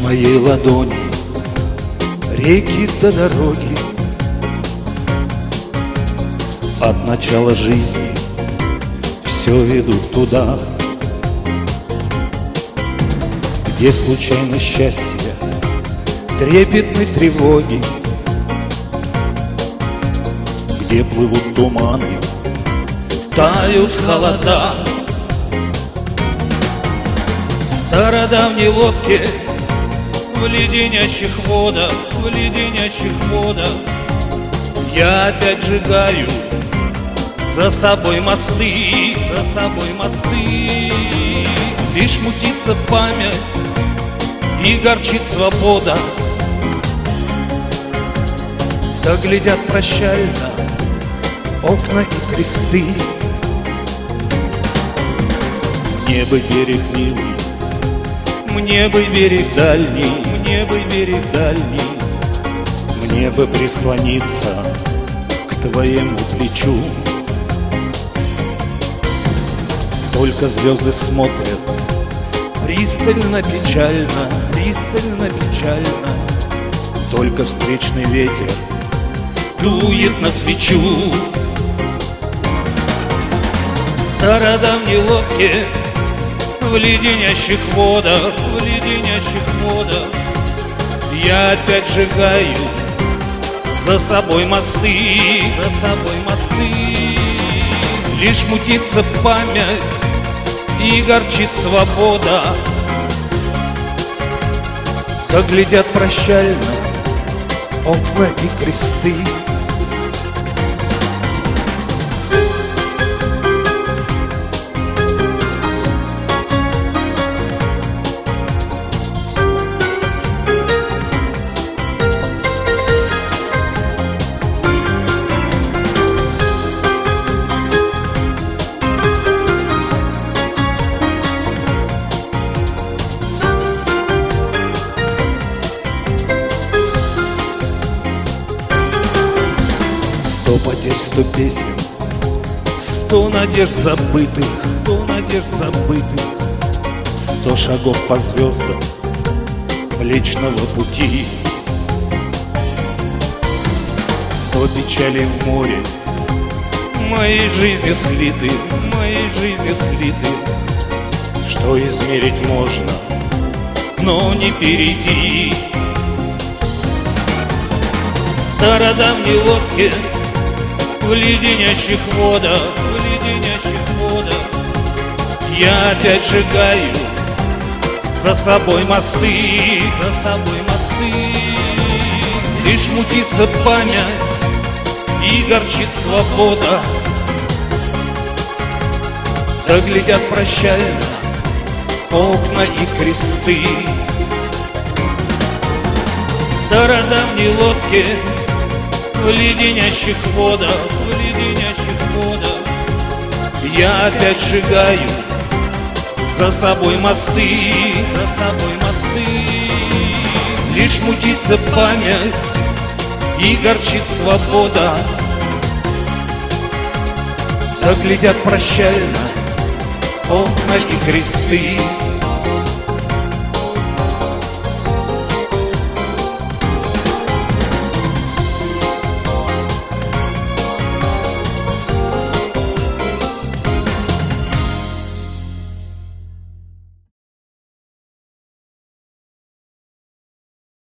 моей ладони реки до дороги, от начала жизни все ведут туда, где случайно счастье, трепетной тревоги, где плывут туманы, тают холода. В стародавней лодке, в леденящих водах, в леденящих водах я опять сжигаю за собой мосты, за собой мосты. Лишь мутится память и горчит свобода, да глядят прощально окна и кресты. Мне бы берег милый, мне бы берег дальний, мне бы берег дальний, мне бы прислониться к твоему плечу. Только звезды смотрят пристально, печально, пристально, печально. Только встречный ветер дует на свечу. В стародавней лодке, в леденящих водах, в леденящих водах я опять сжигаю за собой мосты, за собой мосты. Лишь мутится память и горчит свобода, да глядят прощально окна и кресты. Сто потерь, 100 песен, 100 надежд забытых, 100 надежд забытых, 100 шагов по звездам Млечного Пути, 100 печалей в море, моей жизнью слиты, моей жизнью слиты, что измерить можно, но не перейти. В стародавней лодке, в леденящих водах, в леденящих водах я опять сжигаю за собой мосты, за собой мосты. Лишь мутится память и горчит свобода, да глядят прощально окна и кресты. В стародавней лодке, в леденящих водах, в леденящих водах я опять сжигаю за собой мосты, за собой мосты. Лишь мутится память и горчит свобода, да глядят прощально окна и кресты.